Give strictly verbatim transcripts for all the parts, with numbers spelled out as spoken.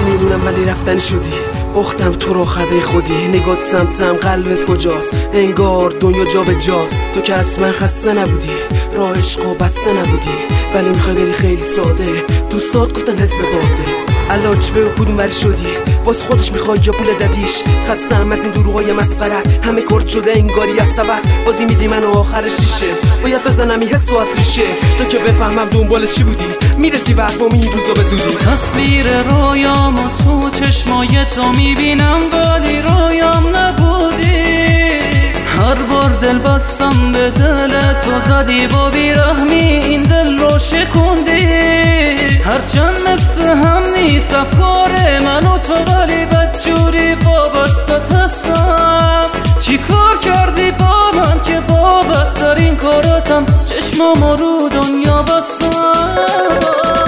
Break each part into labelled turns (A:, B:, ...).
A: میدونم ولی رفتنی شدی، اختم تو رو آخر به خودی. نگات سمتم قلبت کجاست، انگار دنیا جا به جاست. تو که اصلا خسته نبودی، راه عشق و بسته نبودی، ولی میخوای بری خیلی ساده. دوستات گفتن حزب باده، علاج به کدوم وری شدی، واس خودش میخوای یا پول ددیش. خستم از این دروغای مسخرت، همه کرد شده انگاری از سبس. بازی میدی منو آخر شیشه، باید بزنم این حسو از ریشه. تو که بفهمم دنبال چی بودی، میرسی به احوام این روزا به زودی.
B: تصویر رویامو تو چشمای تو میبینم ولی رویام نبودی. هر بار دل بستم به دل تو زدی با بیرحمی این دل رو شکوندی. هرچند مثل هم نیست افکار من و تو ولی بدجوری وابستت هستم. چی کار کردی با من که با بدترین کاراتم چشمامو رو دنیا بستم.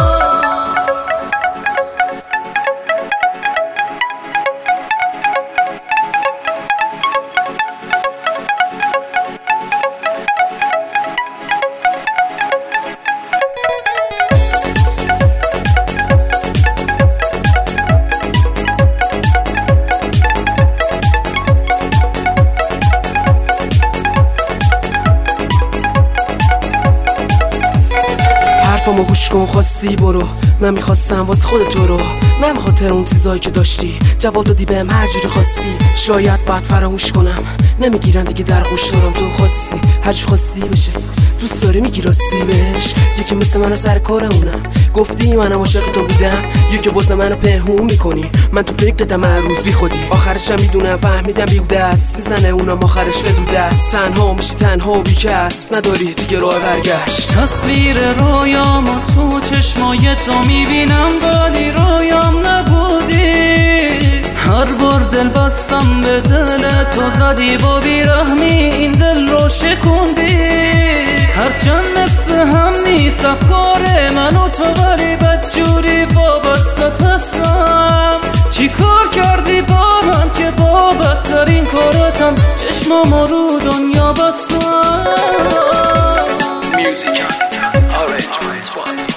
A: حرفامو گوش کن خواستی برو، من میخواستم واسه خودت تو رو، نه بخاطر اون چیزایی که داشتی. جواب دادی بهم هر جوری خواستی، شاید بعد فراموش کنم. نمیگیرم دیگه در گوش دارم، تو خواستی هر چی خواستی بشه. دوست داری میگی راستی بهش، یکی مثل من سر کارمونم. گفتی منم عاشق تو بودم، یکی واسه منو پنهون میکنی. من تو فکرتم هر روز بی خودی، آخرشم میدونم فهمیدم بیهوده است. میزنه اونم آخرش بدوده است، تنها میشی تنها بی کس، نداری دیگه راه برگشت.
B: تصویر رویامو تو چشمای تو میبینم ولی رویام نبودی. هر بار دل بستم به دل تو زدی با بیرحمی این دل رو شکوندی. هرچند مثل هم نیست افکار من و تو ولی بدجوری وابستت هستم. چی کار کردی با من که با بدترین کاراتم چشمامو رو دنیا بستم.
C: Music Orange One.